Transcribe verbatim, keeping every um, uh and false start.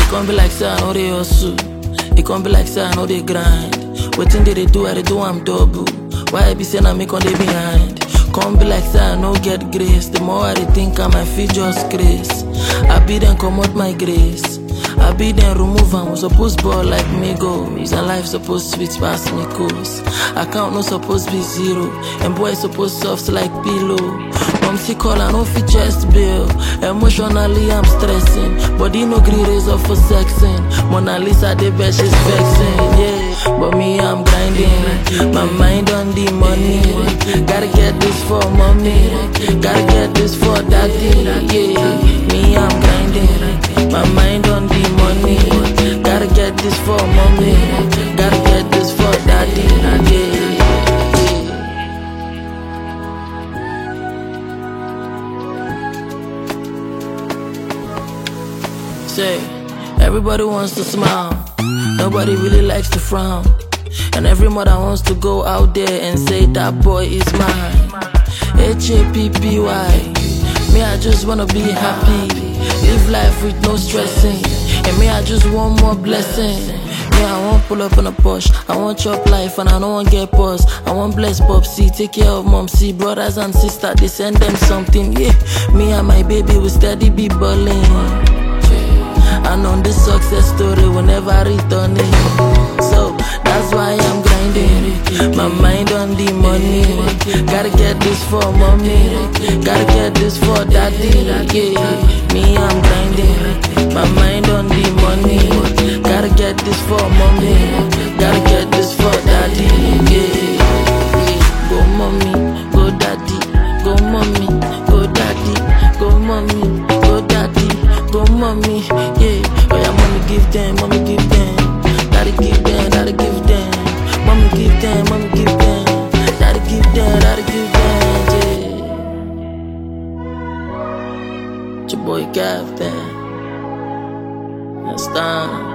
It can't be like say I know they hustle. It can't be like say I know they grind. Wetin they dey do, I dey do I'm double. Why I be saying I make on they behind? Can't be like say I no get grace. The more I dey think I might feel just grace. I be then come out my grace. I be then remove am. We suppose ball like me goals. And life supposed sweet pass me coast. Account no supposed be zero. And boy supposed soft like pillow. Mom see call I no fit chest bill. Emotionally I'm stressing. Body no gree raise up for sexing. Mona Lisa the best she's vexing. Yeah, but me I'm grinding. My mind on the money. Gotta get this for mommy. Gotta get this for daddy. Yeah, me I'm grinding. My mind on the money. Gotta get this for mommy. Gotta get this for daddy. Yeah. Say, everybody wants to smile. Nobody really likes to frown. And every mother wants to go out there and say that boy is mine. H A P P Y. Me, I just wanna be happy. Live life with no stressing. And me, I just want more blessing. Me, I want pull up on a Porsche. I want chop life and I don't want get pause. I want bless Popsy, take care of Momsy. Brothers and sisters, they send them something. Yeah, me and my baby will steady be balling. And on this success story, we'll never return it. So that's why I'm grinding. My mind on the money. Gotta get this for mommy. Gotta get this for daddy. Yeah, me I'm grinding. My mind on the money. Gotta get this for mommy. Gotta get this for daddy. Yeah, go mommy, go daddy. Go mommy, go daddy. Go mommy, go daddy. Go mommy, yeah. Oh yeah, mommy give them, mommy give them. Daddy give them, daddy give them. Mommy give them, mommy give them. Daddy give them, daddy give them, yeah. It's your boy Captain. Understand?